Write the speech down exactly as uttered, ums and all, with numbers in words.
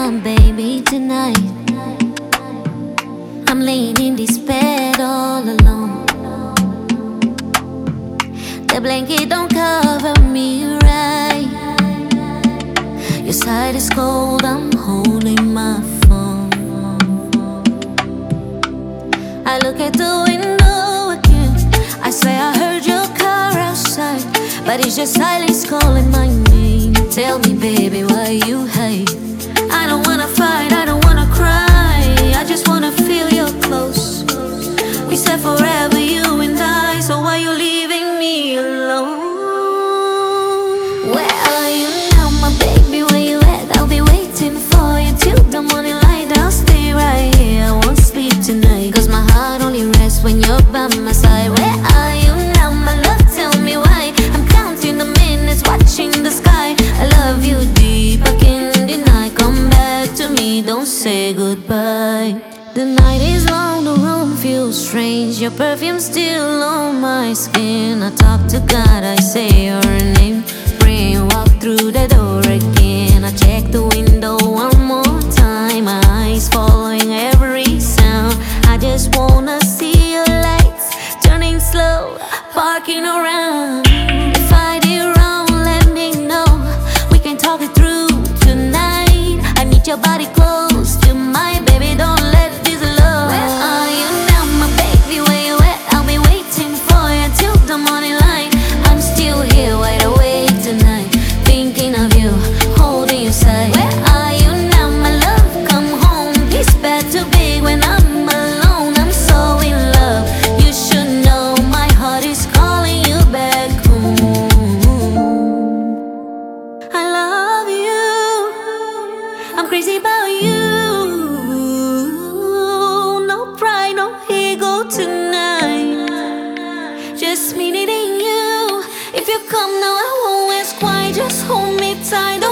my baby tonight. I'm laying in this bed all alone. The blanket don't cover me right. Your side is cold, I'm holding my phone. I look at the window again. I swear I heard your car outside, but it's just silence calling my name. Tell me, baby, why you hate? I don't wanna fight, I don't wanna cry, I just wanna feel your close. We said forever, you and I, so why you leaving me alone? Where are you now, my baby, where you at? I'll be waiting for you till the morning light. I'll stay right here, I won't sleep tonight, cause my heart only rests when you're by my side. Where are you now, my love, tell me why? I'm counting the minutes, watching the sky. I love you deep, I can't deny. Come back to me, don't say goodbye. The night is long, the room feels strange. Your perfume still on my skin. I talk to God, I say your name. Pray and walk through the door again. I check the window one more time, my eyes following every sound. I just wanna see your lights turning slow, parking around. If I did wrong, let me know. We can talk it through tonight. I need your body close to mine, baby, don't let this love. Where are you now, my baby, where you at? I'll be waiting for you till the morning light. I'm still here, wide awake tonight, thinking of you, holding you side. Where are you now, my love? Come home, this bed too big when I'm alone. I'm so in love, you should know my heart is calling you back home. I love you, I'm crazy about you. No pride, no ego tonight, just me needing you. If you come now, I won't ask why, just hold me tight.